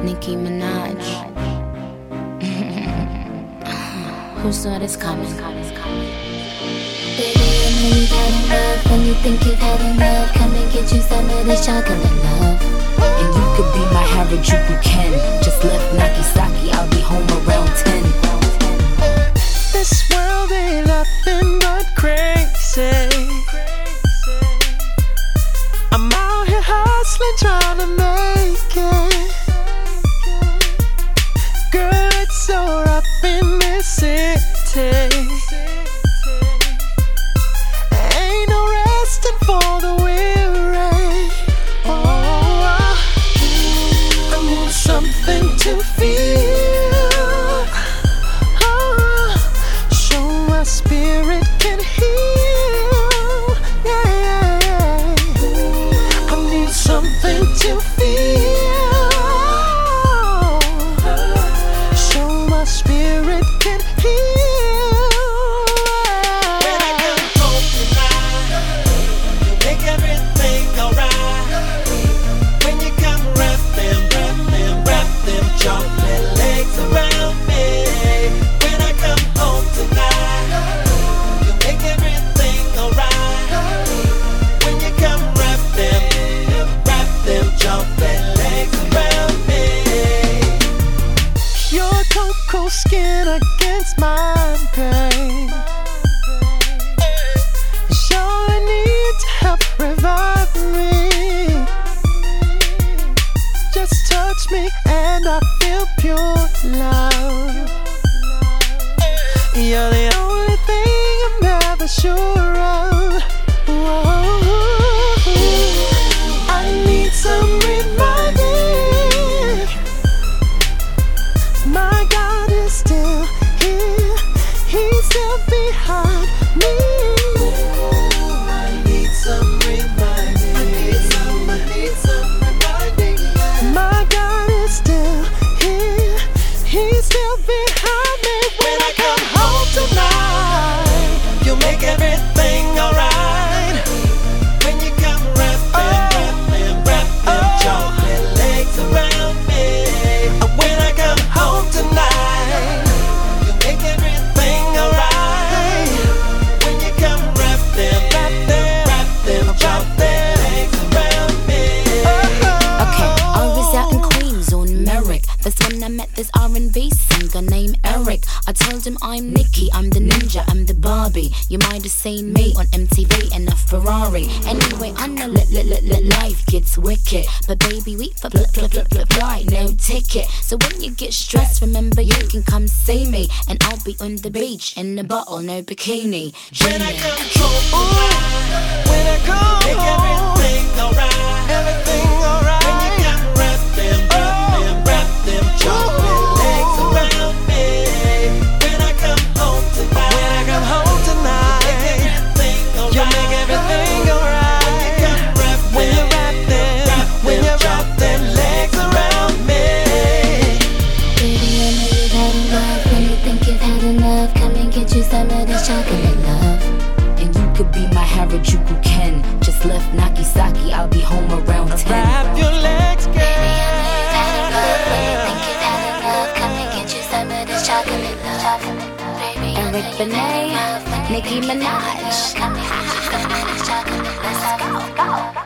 Nicki Minaj. Who saw this coming? Baby, I know you've had enough. When you think you've had enough, come and get you some of this chocolate love. And you could be my Harajuku Ken. Just left Nagasaki, I'll be home around 10. This world ain't nothing but crazy. I'm out here hustling, trying to make it. Girl, it's so rough in this city. Ain't no resting for the weary. Oh, I need something to feel. Oh, so my spirit can heal. Yeah. I need something to feel. So my spirit can heal. When I come home tonight, you make everything alright. When you come wrap them chocolate legs around me. When I come home tonight, you make everything alright. When you come wrap them chocolate legs around me. Your cocoa skin against my pain. It's all I need to help revive me. Just touch me and I feel pure love. You're the only thing I'm ever sure of. Whoa. I need some reminding. My God is still here. He's still behind me. I need some reminding. I need some reminding. My God is still here. He's still behind me. When I come home tonight, you make everything alright. When you come wrap them chocolate legs around me. When I come home tonight, you make everything alright. When you come wrap them chocolate legs around me. Okay, I was out in Queens on Merrick. That's when I met this R&B singer named Eric. I told him I'm Nicki, I'm the ninja, I'm the Barbie. You might have seen me on MTV in a Ferrari. Anyway, I know life gets wicked, but baby, we fly, no ticket. So when you get stressed, remember you can come see me, and I'll be on the beach in a bottle, no bikini. When I come home, when I come make everything alright, everything alright. When you come wrap them chocolate legs around me. When I come home tonight, you make everything alright. When you wrap them legs around me. Baby, I know you've had enough. When you think you've had enough, come and get you some of this chocolate love. And you could be my Harajuku Ken. Just left Nagasaki, I'll be home around 10. Wrap your legs, girl. Baby, I know you've had enough. When you think you've had enough, come and get you some of this chocolate love. Baby, I know Eric you've had Benet, enough. When you Nicki think you've had Minaj. enough, come and get you some of this chocolate love. Let's go.